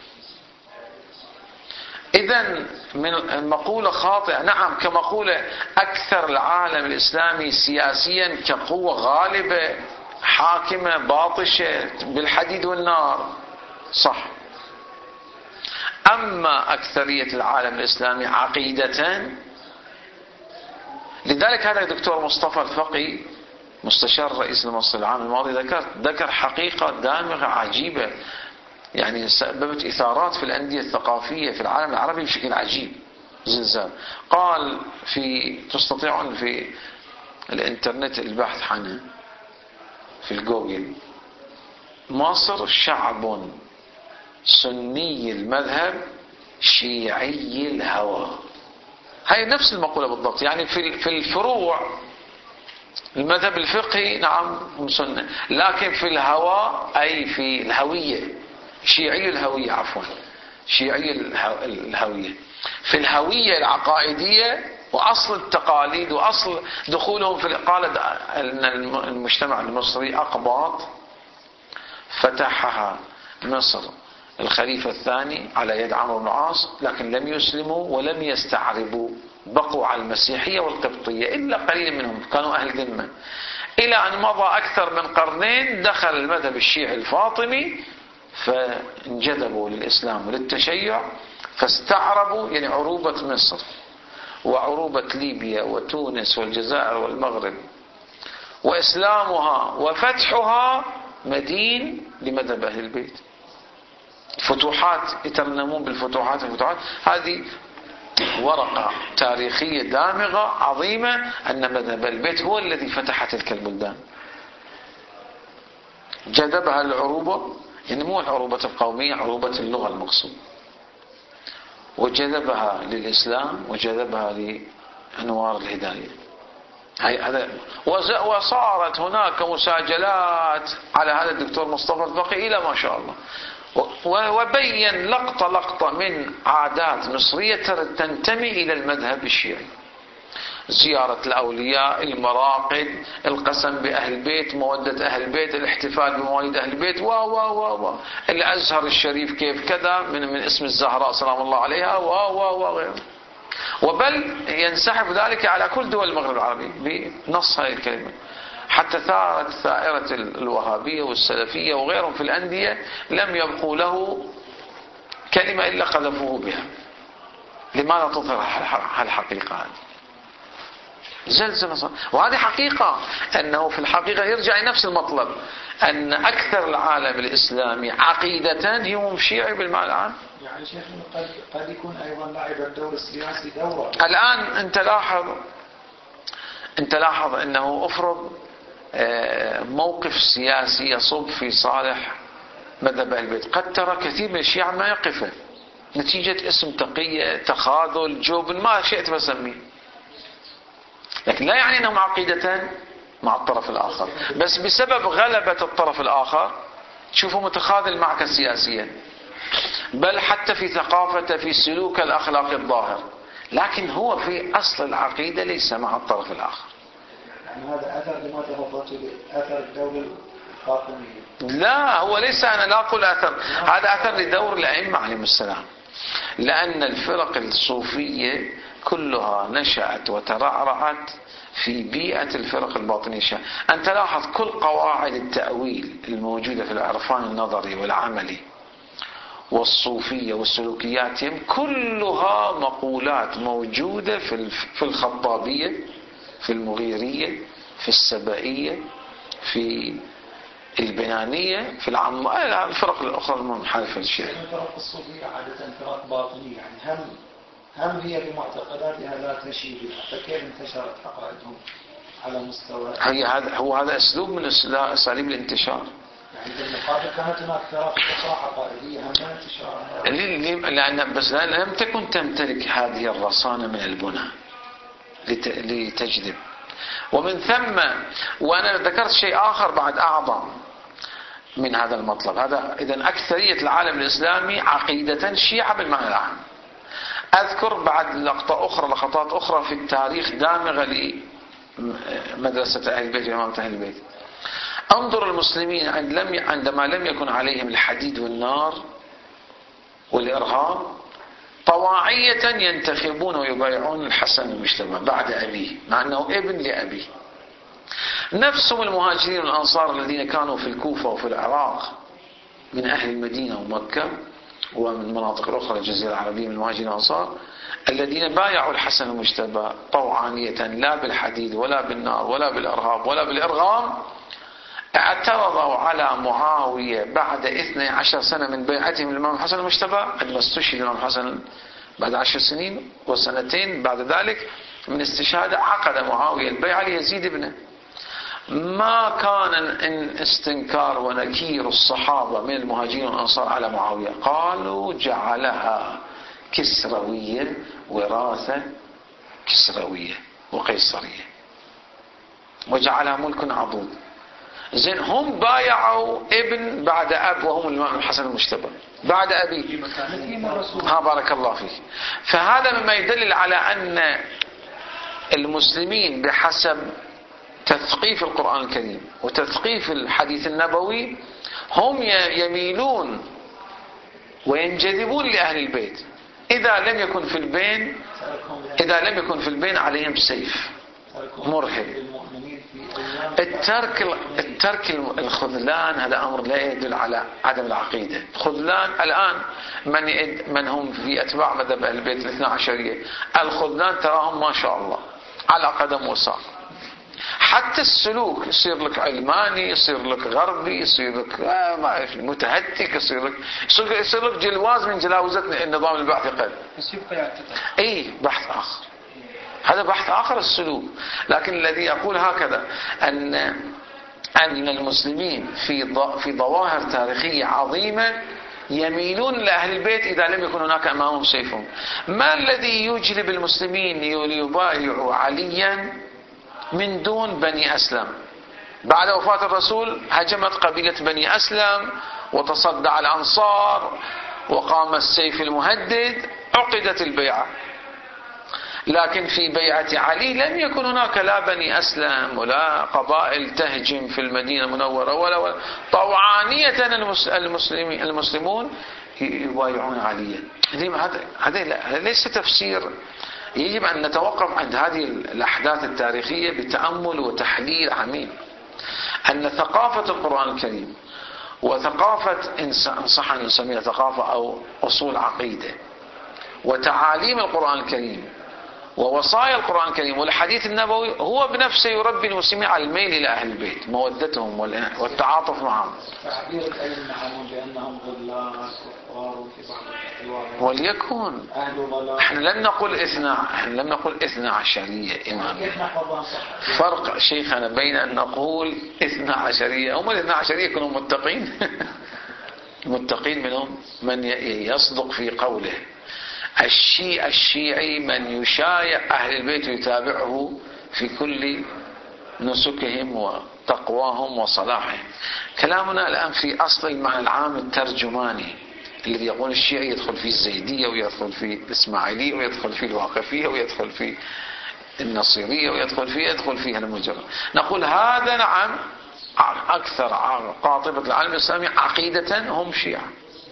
إذن من المقولة خاطئة، نعم كمقولة أكثر العالم الإسلامي سياسيا كقوة غالبة حاكمة باطشة بالحديد والنار، صح. أما أكثرية العالم الإسلامي عقيدة، لذلك هذا الدكتور مصطفى الفقي مستشار رئيس المصري العام الماضي ذكر ذكر حقيقة دامغة عجيبة، يعني سببت إثارات في الأندية الثقافية في العالم العربي بشكل عجيب زلزال. قال في تستطيعون في الإنترنت البحث عنه في الجوجل: مصر شعب سني المذهب شيعي الهوى. هاي نفس المقولة بالضبط، يعني في في الفروع المذهب الفقهي نعم هم سنة، لكن في الهوى أي في الهوية شيعي الهوية، عفوا شيعي الهوية في الهوية العقائدية وأصل التقاليد وأصل دخولهم في. قال أن المجتمع المصري أقباط فتحها مصر الخليفة الثاني على يد عمرو بن العاص، لكن لم يسلموا ولم يستعربوا، بقوا على المسيحية والقبطية إلا قليل منهم كانوا أهل ذمة، إلى أن مضى أكثر من قرنين دخل المذهب الشيعي الفاطمي فانجذبوا للإسلام وللتشيع، فاستعربوا يعني عروبة مصر وعروبة ليبيا وتونس والجزائر والمغرب، وإسلامها وفتحها مدين لمذهب أهل البيت. فتوحات يترنمون بالفتوحات الفتوحات هذه ورقة تاريخية دامغة عظيمة أن مذهب البيت هو الذي فتح تلك البلدان، جذبها العروبة، يعني مو العروبة القومية، عروبة اللغة المقصود، وجذبها للإسلام وجذبها لأنوار الهداية. هذا وصارت هناك مساجلات على هذا الدكتور مصطفى الفقي إلى ما شاء الله، وبين لقطة لقطة من عادات مصرية تنتمي إلى المذهب الشيعي: زيارة الأولياء، المراقد، القسم بأهل البيت، مودة أهل البيت، الاحتفال بمواليد أهل البيت، و و و و الأزهر الشريف كيف كذا من من اسم الزهراء سلام الله عليها، و و و وبل ينسحب ذلك على كل دول المغرب العربي بنص هذه الكلمة، حتى ثارت ثائرة الوهابية والسلفية وغيرهم في الأندية لم يبقوا له كلمة إلا قذفوه بها. لماذا تظهر هالحقيقة هذه؟ زلزلة صار. وهذه حقيقة، أنه في الحقيقة يرجع لنفس المطلب، أن أكثر العالم الإسلامي عقيدة هم شيعي بالمعنى العام. يعني شيخنا قد قد يكون أيضا لعب الدور السياسي دورا. الآن أنت لاحظ أنت لاحظ أنه أفرض موقف سياسي يصب في صالح مذهب أهل البيت، قد ترى كثير من الشيعة ما يقفه نتيجة اسم تقية، تخاذل، جبن، ما شئت فسميه، لكن لا يعني أنهم عقيدة مع الطرف الآخر، بس بسبب غلبة الطرف الآخر تشوفه متخاذل معك سياسيا، بل حتى في ثقافته في سلوك الأخلاق الظاهر، لكن هو في أصل العقيدة ليس مع الطرف الآخر. يعني هذا أثر لما تفضلت أثر الدولة الفاطمية. لا، هو ليس، أنا لا أقول أثر، هذا أثر لدور الأئمة عليهم السلام، لأن الفرق الصوفية كلها نشأت وترعرعت في بيئة الفرق الباطنية. أنت لاحظ كل قواعد التأويل الموجودة في العرفان النظري والعملي والصوفية والسلوكيات كلها مقولات موجودة في في الخطابية، في المغيرية، في السبائية، في البنانية، في العم الفرق الأخرى المنحرفة للشيعة. الفرق الصوفية عادة فرق باطنية، يعني هم هم هي بمعتقداتها لا تشيد، فكيف انتشرت عقائدهم على مستوى؟ هي هذا هو هذا أسلوب من أساليب الانتشار. يعني بالمقابل كانت هناك فرق أخرى عقائدية هم انتشارها. لأن بس لم تكن تمتلك هذه الرصانة من البنى لتجذب، ومن ثم وأنا ذكرت شيء آخر بعد أعظم من هذا المطلب هذا. إذن أكثرية العالم الإسلامي عقيدة شيعة بالمعنى العام. أذكر بعد لقطة أخرى لقطات أخرى في التاريخ دامغة مدرسة أهل البيت وإمامة أهل البيت. انظر المسلمين عندما لم يكن عليهم الحديد والنار والإرهاب طواعية ينتخبون ويبايعون الحسن المجتمع بعد أبيه مع أنه ابن لأبيه. نفسهم المهاجرين والأنصار الذين كانوا في الكوفة وفي العراق من أهل المدينة ومكة ومن مناطق أخرى الجزيرة العربية من المهاجرين والأنصار الذين بايعوا الحسن المجتبى طوعانية لا بالحديد ولا بالنار ولا بالإرهاب ولا بالإرغام اعترضوا على معاوية بعد اثني عشر سنة من بيعتهم الإمام الحسن المجتبى عندما استشهد الإمام الحسن بعد عشر سنين وسنتين بعد ذلك من استشهاده عقد معاوية البيعة ليزيد ابنه. ما كان إن استنكار ونكير الصحابة من المهاجرين والأنصار على معاوية، قالوا جعلها كسروية وراثة كسروية وقيصرية وجعلها ملك عضوض. زين هم بايعوا ابن بعد أب وهم الإمام الحسن المجتبى بعد أبي. ها بارك الله فيك. فهذا مما يدلل على أن المسلمين بحسب تثقيف القرآن الكريم وتثقيف الحديث النبوي هم يميلون وينجذبون لأهل البيت إذا لم يكن في البين إذا لم يكن في البين عليهم سيف مرهب. الترك الترك الخذلان هذا أمر لا يدل على عدم العقيدة. خذلان الآن من من هم في أتباع مذهب أهل البيت الاثنى عشرية الخذلان تراهم ما شاء الله على قدم وساق. حتى السلوك يصير لك علماني، يصير لك غربي، يصير لك ما أعرف متهتك، يصير لك يصير لك جلواز من جلاوزة النظام البعثي قد اي بحث آخر. هذا بحث آخر السلوك. لكن الذي يقول هكذا أن أن المسلمين في في ظواهر تاريخية عظيمة يميلون لأهل البيت إذا لم يكن هناك أمامهم سيفهم. ما الذي يجلب المسلمين ليبايعوا عليا من دون بني أسلم؟ بعد وفاة الرسول هجمت قبيلة بني أسلم وتصدع الأنصار وقام السيف المهدد، عقدت البيعة. لكن في بيعة علي لم يكن هناك لا بني أسلم ولا قبائل تهجم في المدينة المنورة ولا, ولا طوعانية المسلمين المسلمون يبايعون عليا. هذا ليس تفسير. يجب أن نتوقف عند هذه الأحداث التاريخية بتأمل وتحليل عميق. أن ثقافة القرآن الكريم وثقافة إن صح أن نسميها ثقافة أو أصول عقيدة وتعاليم القرآن الكريم ووصايا القرآن الكريم والحديث النبوي هو بنفسه يربي المسلمين على الميل إلى أهل البيت، مودتهم والتعاطف معهم. تعبير الأئمة عنهم بأنهم ضلال كفار في بعض الأحوال وليكن. احنا لم نقل اثنى احنا لم نقل اثنى عشرية إمام. فرق شيخنا بين أن نقول اثنى عشرية، هم الاثنى عشرية يكونوا متقين متقين منهم من يصدق في قوله. الشيعي الشيعي من يشايع أهل البيت ويتابعه في كل نسكهم وتقواهم وصلاحهم. كلامنا الآن في أصل المعنى العام الترجماني الذي يقول الشيعي يدخل في الزيدية ويدخل في الإسماعيلية ويدخل في الواقفية ويدخل في النصيرية ويدخل في يدخل فيها المجرد. نقول هذا نعم أكثر قاطبة العالم الإسلامي عقيدة هم شيعة.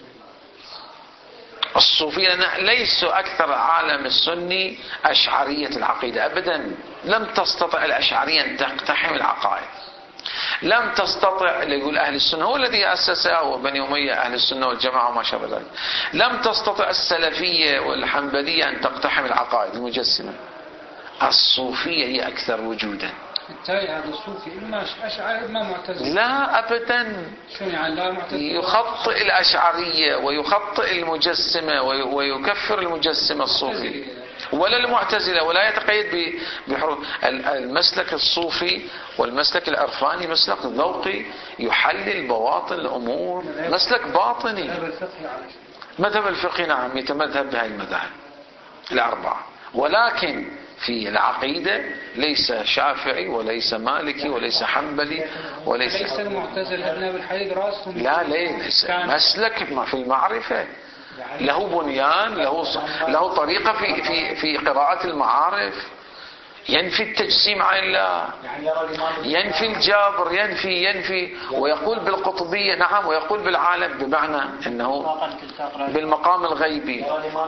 الصوفية ليسوا أكثر العالم السني أشعرية العقيدة أبدا. لم تستطع الأشعرية أن تقتحم العقائد. لم تستطع اللي يقول أهل السنة هو الذي أسسها وبني أمية أهل السنة والجماعة وما شابه ذلك. لم تستطع السلفية والحنبلية أن تقتحم العقائد المجسمة. الصوفية هي أكثر وجودا. بالتالي هذا الصوفي إما أشعري إما معتزلي. لا أبدا. شو يعني لا معتزلي؟ يخطئ الأشعرية ويخطئ المجسمة ويكفر المجسمة الصوفي ولا المعتزلة ولا يتقيد بحروف. المسلك الصوفي والمسلك العرفاني مسلك ذوقي يحلل بواطن الأمور، مسلك باطني. مذهب الفقه نعم يتمذهب بهذه المذاهب الأربعة، ولكن في العقيدة ليس شافعي وليس مالكي وليس حنبلي وليس ليس المعتزلة ابن بالحديد راسهم. لا ليس مسلك ما في المعرفة له بنيان، له له طريقة في في في قراءة المعارف. ينفي التجسيم عن الله، ينفي الجابر، ينفي ينفي ويقول بالقطبية. نعم، ويقول بالعالم، بمعنى أنه بالمقام الغيبي.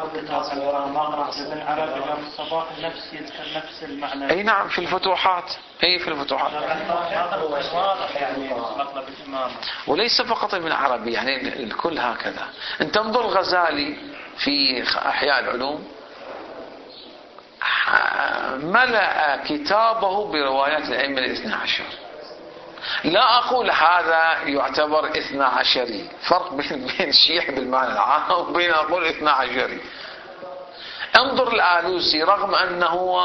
أي نعم، في الفتوحات. أي في الفتوحات. وليس فقط ابن عربي، يعني الكل هكذا. أنت انظر الغزالي في إحياء العلوم ملأ كتابه بروايات الأئمة الاثنى عشر. لا أقول هذا يعتبر اثنى عشري، فرق بين بين الشيعة بالمعنى العام وبين أقول اثنى عشري. انظر الآلوسي رغم أنه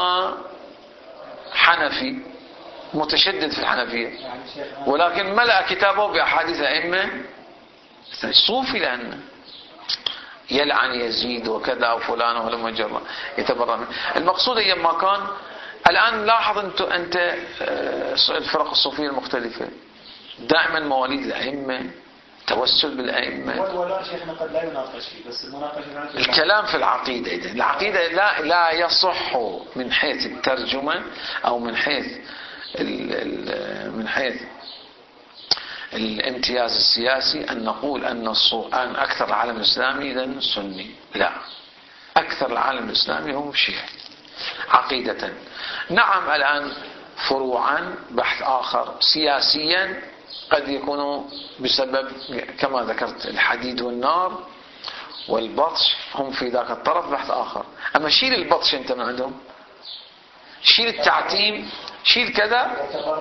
حنفي متشدد في الحنفية، ولكن ملأ كتابه بأحاديث الأئمة صوفي، لأنه يلعن يزيد وكذا وفلان ولما جرى يتبرأ منه. المقصود أيما كان. الآن لاحظ أنت أنت الفرق الصوفية المختلفة دائما مواليد الأئمة، توسل بالأئمة. ولا شيخنا قد لا يناقش فيه، بس المناقشة الكلام في العقيدة. إذا العقيدة لا لا يصح من حيث الترجمة أو من حيث ال ال من حيث الامتياز السياسي أن نقول أن الصوفيان أكثر العالم الإسلامي إذن سني. لا، أكثر العالم الإسلامي هم شيعي عقيدة. نعم، الآن فروعا بحث آخر سياسيا قد يكون بسبب كما ذكرت الحديد والنار والبطش، هم في ذاك الطرف بحث آخر. أما شيل البطش أنت من عندهم، شيل التعتيم، شيل كذا.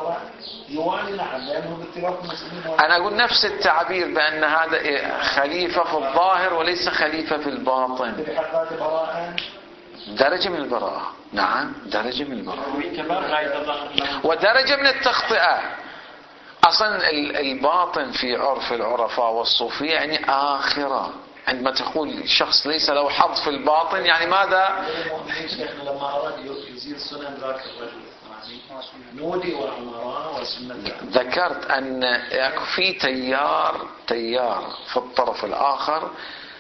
أنا أقول نفس التعبير بأن هذا خليفة في الظاهر وليس خليفة في الباطن. درجة من البراءة. نعم، درجة من البراءة ودرجة من التخطئة. أصلا الباطن في عرف العرفاء والصوفية يعني آخرة. عندما تقول شخص ليس له حظ في الباطن، يعني ماذا؟ لما أراد يزيل سنن ذاك الرجل نودي وعمران وسنة. ذكرت أن في تيار تيار في الطرف الآخر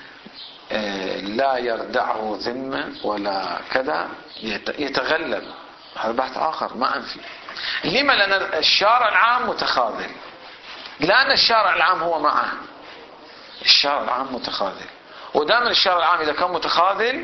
لا يردعه ذمة ولا كذا، يتغلب. هذا بحث آخر ما أنفي. لما؟ لأن الشارع العام متخاذل، لأن الشارع العام هو معه. الشارع العام متخاذل، ودائما الشارع العام إذا كان متخاذل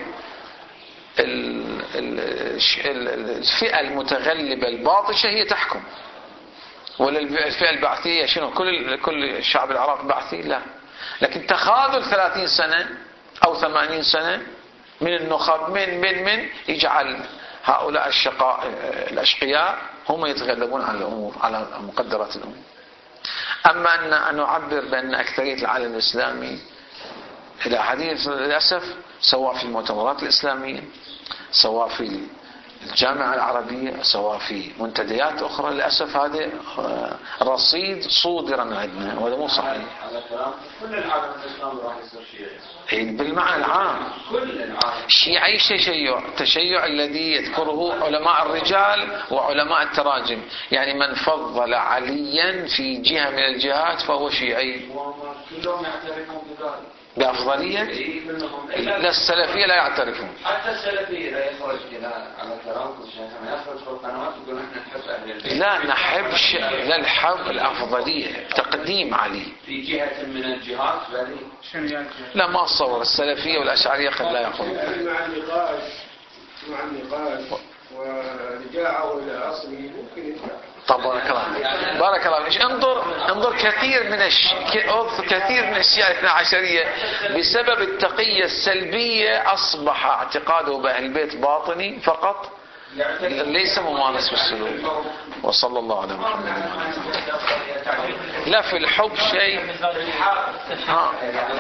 الفئة المتغلبة الباطشة هي تحكم. ولا الفئة البعثية شنو؟ كل كل الشعب العراقي بعثي؟ لا. لكن تخاذل ثلاثين سنة أو ثمانين سنة من النخب من من من يجعل هؤلاء الشقاء الأشقياء هم يتغلبون على الأمور، على مقدرات الأمور. أما أن أن نعبر بأن أكثرية العالم الإسلامي إلى حديث للأسف، سواء في المؤتمرات الإسلامية، سواء في الجامعة العربية، سواء في منتديات أخرى، للأسف هذا رصيد صودر من عندنا، وهذا مو صحيح. كل العالم الإسلامي راح يصير شيعي بالمعنى العام. كل العالم شيعي تشيع تشيع الذي يذكره علماء الرجال وعلماء التراجم، يعني من فضل عليا في جهة من الجهات فهو شيعي. كلهم يعترفون بذلك بأفضلية. لا، السلفية لا يعترفون. حتى السلفية لا يخرج إلى على كلامكم شيخنا، يخرج في القنوات يقول احنا نحب أهل البيت. لا نحب ش... لا الحب الأفضلية، تقديم علي في جهة من الجهات. بل لا، ما أتصور السلفية والأشعرية قد لا يقولون. مع النقاش مع النقاش ورجاعه إلى أصله ممكن ينفع. طب بارك الله بارك الله فيك. انظر انظر كثير من الش... كثير من الشيعة الاثنى عشرية بسبب التقية السلبية أصبح اعتقاده بأهل البيت باطني فقط، ليس ممارس في السلوك. وصلى الله على محمد وعلى آله. لا في الحب شيء. ها